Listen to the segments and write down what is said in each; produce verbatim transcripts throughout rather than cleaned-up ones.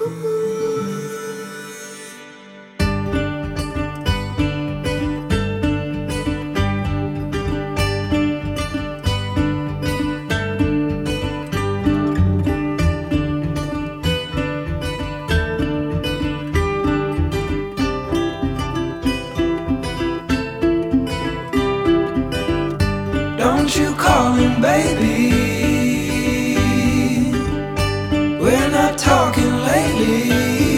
Don't you call him baby. We're not talking lately.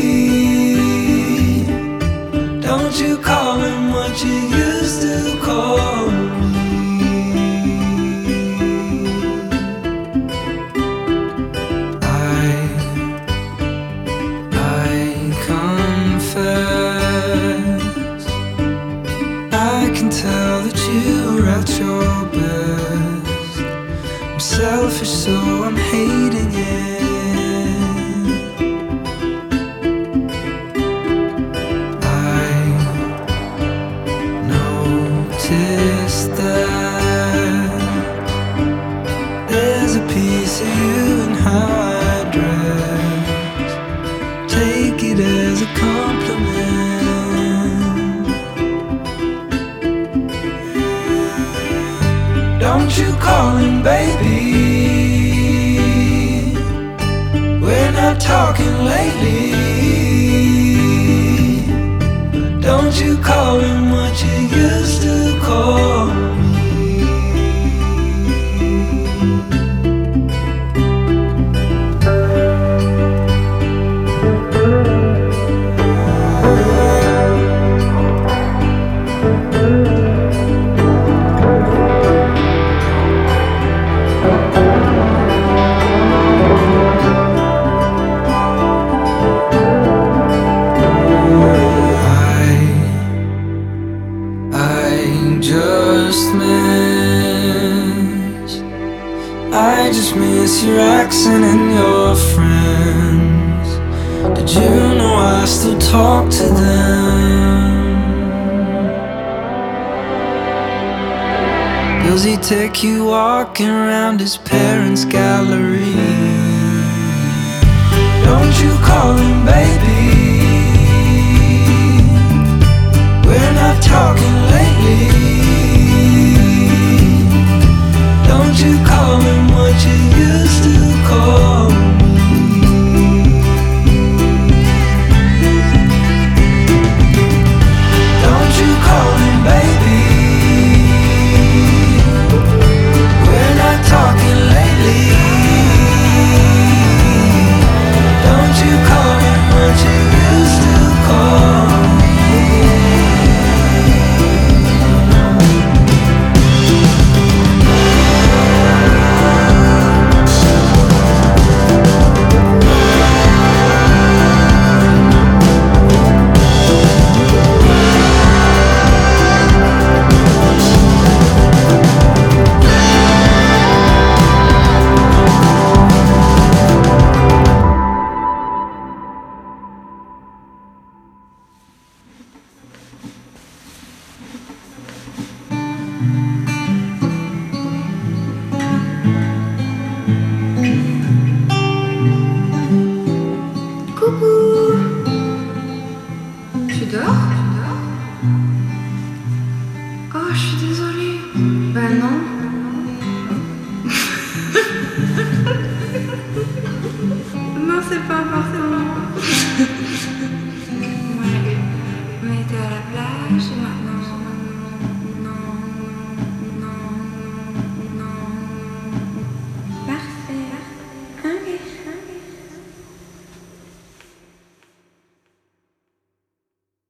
Don't you call him what you used to call me. I, I confess, I can tell that you're at your best. I'm selfish, so I'm hating it. I noticed that there's a piece of you in how I dress. Take it as a compliment. Don't you call him baby. We're not talking lately. Don't you call him what you used to call me. I just miss your accent and your friends. Did you know I still talk to them? Does he take you walking around his parents' gallery? Don't you call him baby. We're not talking lately. Don't you call him what you used to call me. Don't you call him baby. We're not talking lately. Don't you call him what you used to call me. Tu dors? Oh, je suis désolée. Ben non. Non, c'est pas vrai.